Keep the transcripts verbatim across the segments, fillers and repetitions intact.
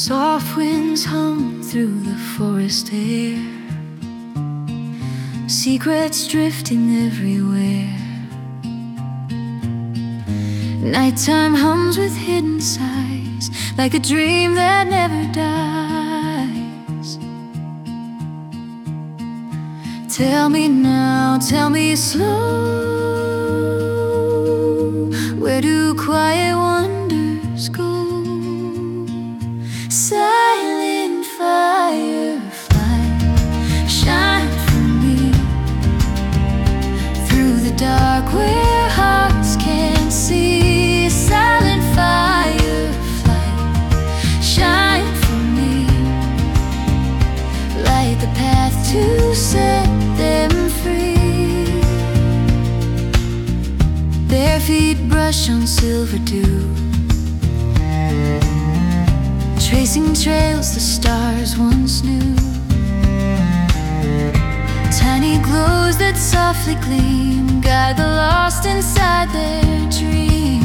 Soft winds hum through the forest air, secrets drifting everywhere. Nighttime hums with hidden sighs, like a dream that never dies. Tell me now, tell me slow, where do quiet wonders go? Silent firefly, shine for me through the dark where hearts can't see. Silent firefly, shine for me, light the path to set them free. Bare feet brush on silver dew, tracing trails the stars once knew. Tiny glows that softly gleam guide the lost inside their dream.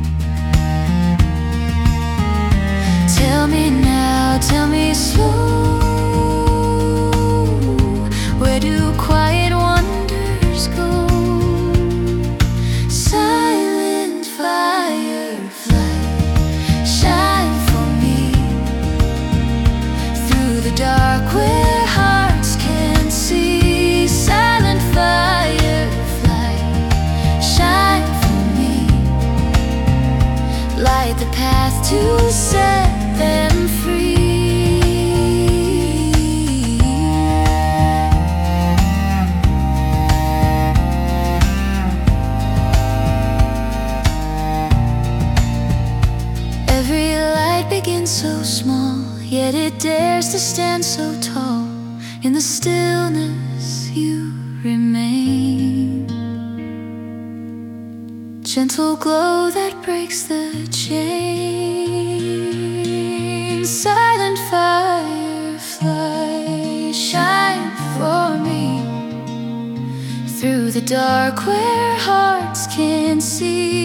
Tell me now, tell me slow, where do quiet wonders go? Silent firefly, shine for me through the dark where hearts can't see. Silent firefly, shine for me, light the path to set them free. Every light begins so small, yet it dares to stand so tall. In the stillness you remain, gentle glow that breaks the chain. Silent firefly, shine for me through the dark where hearts can't see.